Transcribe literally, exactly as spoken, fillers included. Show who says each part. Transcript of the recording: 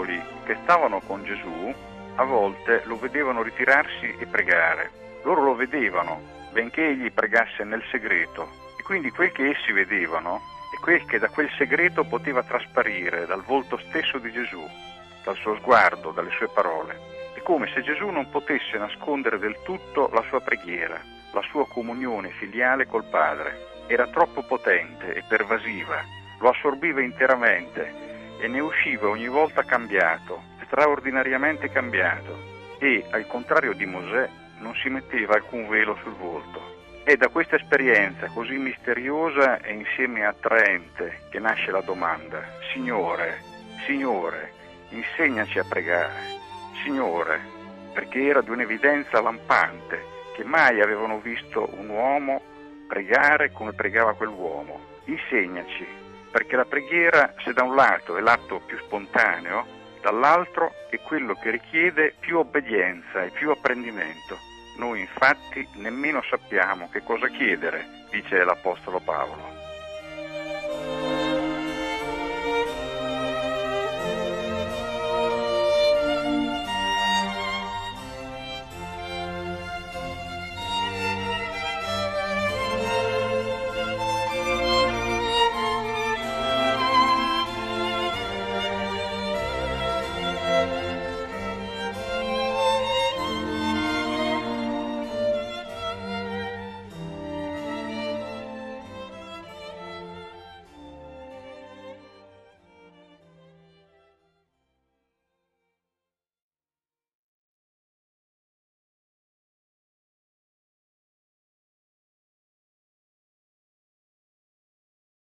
Speaker 1: discepoli che stavano con Gesù a volte lo vedevano ritirarsi e pregare. Loro lo vedevano, benché egli pregasse nel segreto, e quindi quel che essi vedevano è quel che da quel segreto poteva trasparire dal volto stesso di Gesù, dal suo sguardo, dalle sue parole. È come se Gesù non potesse nascondere del tutto la sua preghiera, la sua comunione filiale col Padre. Era troppo potente e pervasiva, lo assorbiva interamente e ne usciva ogni volta cambiato, straordinariamente cambiato, e, al contrario di Mosè, non si metteva alcun velo sul volto. È da questa esperienza così misteriosa e insieme attraente che nasce la domanda: Signore, Signore, insegnaci a pregare. Signore, perché era di un'evidenza lampante che mai avevano visto un uomo pregare come pregava quell'uomo. Insegnaci, perché la preghiera, se da un lato è l'atto più spontaneo, dall'altro è quello che richiede più obbedienza e più apprendimento. Noi infatti nemmeno sappiamo che cosa chiedere, dice l'Apostolo Paolo.